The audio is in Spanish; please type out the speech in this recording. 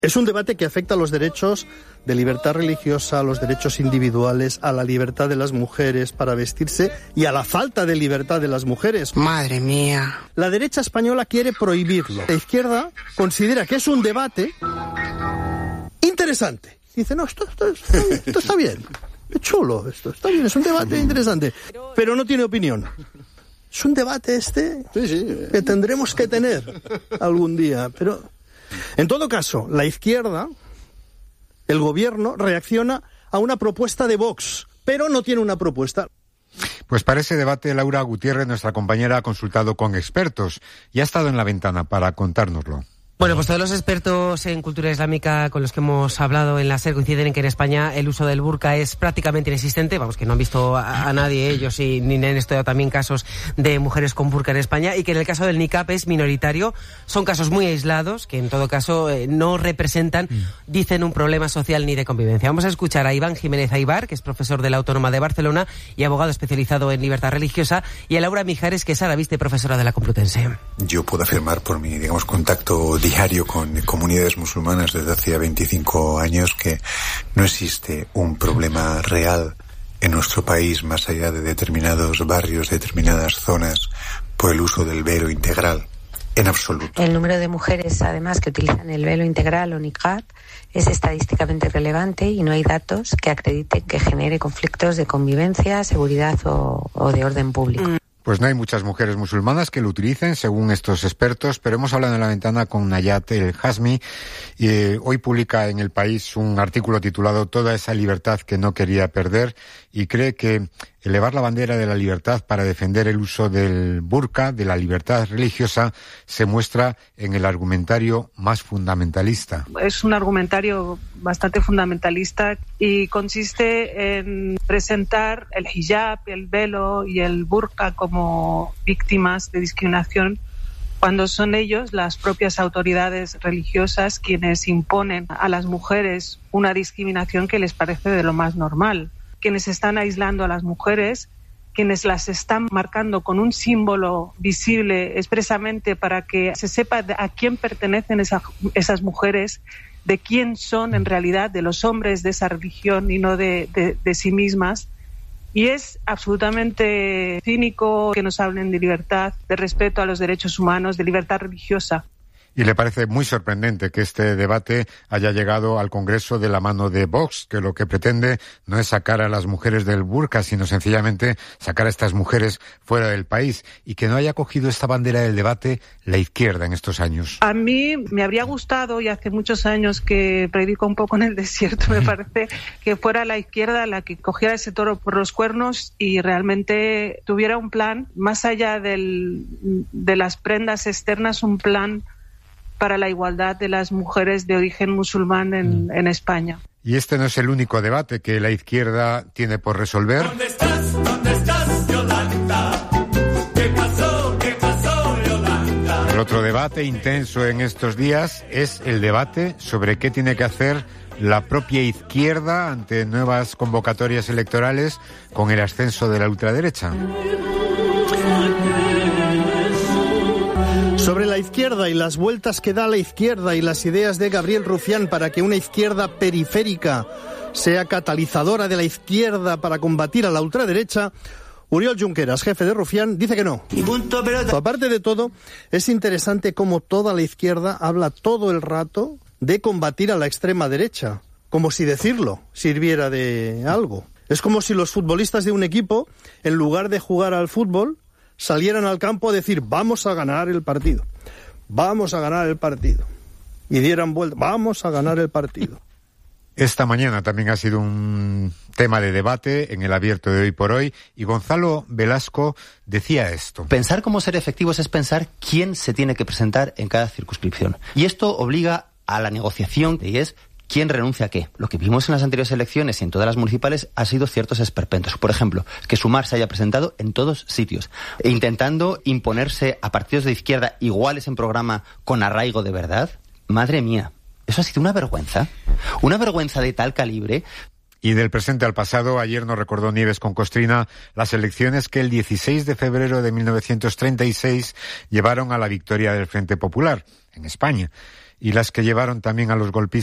Es un debate que afecta a los derechos de libertad religiosa, a los derechos individuales, a la libertad de las mujeres para vestirse y a la falta de libertad de las mujeres. Madre mía. La derecha española quiere prohibirlo. La izquierda considera que es un debate interesante. Dice, no, esto está bien. Es chulo, esto está bien, es un debate interesante. Pero no tiene opinión. Es un debate que tendremos que tener algún día, pero... En todo caso, la izquierda, el gobierno, reacciona a una propuesta de Vox, pero no tiene una propuesta. Pues para ese debate, Laura Gutiérrez, nuestra compañera, ha consultado con expertos y ha estado en la ventana para contárnoslo. Bueno, pues todos los expertos en cultura islámica con los que hemos hablado en la SER coinciden en que en España el uso del burka es prácticamente inexistente. Vamos, que no han visto a nadie ellos y ni han estudiado también casos de mujeres con burka en España, y que en el caso del niqab es minoritario. Son casos muy aislados que en todo caso no representan, dicen, un problema social ni de convivencia. Vamos a escuchar a Iván Jiménez Aybar, que es profesor de la Autónoma de Barcelona y abogado especializado en libertad religiosa, y a Laura Mijares, que es arabista y profesora de la Complutense. Yo puedo afirmar por mi, contacto diario con comunidades musulmanas desde hace 25 años que no existe un problema real en nuestro país, más allá de determinados barrios, determinadas zonas, por el uso del velo integral, en absoluto. El número de mujeres, además, que utilizan el velo integral o niqab es estadísticamente relevante y no hay datos que acrediten que genere conflictos de convivencia, seguridad o de orden público. Pues no hay muchas mujeres musulmanas que lo utilicen, según estos expertos, pero hemos hablado en la ventana con Nayat El Hasmi y hoy publica en El País un artículo titulado Toda esa libertad que no quería perder, y cree que elevar la bandera de la libertad para defender el uso del burka, de la libertad religiosa, se muestra en el argumentario más fundamentalista. Es un argumentario bastante fundamentalista y consiste en presentar el hijab, el velo y el burka como víctimas de discriminación, cuando son ellos, las propias autoridades religiosas, quienes imponen a las mujeres una discriminación que les parece de lo más normal. Quienes están aislando a las mujeres, quienes las están marcando con un símbolo visible expresamente para que se sepa a quién pertenecen esas mujeres, de quién son en realidad, de los hombres de esa religión y no de sí mismas. Y es absolutamente cínico que nos hablen de libertad, de respeto a los derechos humanos, de libertad religiosa. Y le parece muy sorprendente que este debate haya llegado al Congreso de la mano de Vox, que lo que pretende no es sacar a las mujeres del burka, sino sencillamente sacar a estas mujeres fuera del país, y que no haya cogido esta bandera del debate la izquierda en estos años. A mí me habría gustado, y hace muchos años que predico un poco en el desierto, me parece, que fuera la izquierda la que cogiera ese toro por los cuernos y realmente tuviera un plan, más allá de las prendas externas, un plan para la igualdad de las mujeres de origen musulmán en España. Y este no es el único debate que la izquierda tiene por resolver. ¿Dónde estás, Yolanda? ¿Qué pasó, Yolanda? El otro debate intenso en estos días es el debate sobre qué tiene que hacer la propia izquierda ante nuevas convocatorias electorales con el ascenso de la ultraderecha. Sobre la izquierda y las vueltas que da la izquierda y las ideas de Gabriel Rufián para que una izquierda periférica sea catalizadora de la izquierda para combatir a la ultraderecha, Oriol Junqueras, jefe de Rufián, dice que no. Aparte de todo, es interesante cómo toda la izquierda habla todo el rato de combatir a la extrema derecha, como si decirlo sirviera de algo. Es como si los futbolistas de un equipo, en lugar de jugar al fútbol, salieran al campo a decir, vamos a ganar el partido, y dieran vuelta, vamos a ganar el partido. Esta mañana también ha sido un tema de debate en el abierto de Hoy por Hoy, y Gonzalo Velasco decía esto. Pensar cómo ser efectivos es pensar quién se tiene que presentar en cada circunscripción. Y esto obliga a la negociación, y es ¿quién renuncia a qué? Lo que vimos en las anteriores elecciones y en todas las municipales ha sido ciertos esperpentos. Por ejemplo, que Sumar se haya presentado en todos sitios, intentando imponerse a partidos de izquierda iguales en programa con arraigo de verdad. Madre mía, eso ha sido una vergüenza de tal calibre. Y del presente al pasado, ayer nos recordó Nieves con Costrina las elecciones que el 16 de febrero de 1936 llevaron a la victoria del Frente Popular en España. y las que llevaron también a los golpistas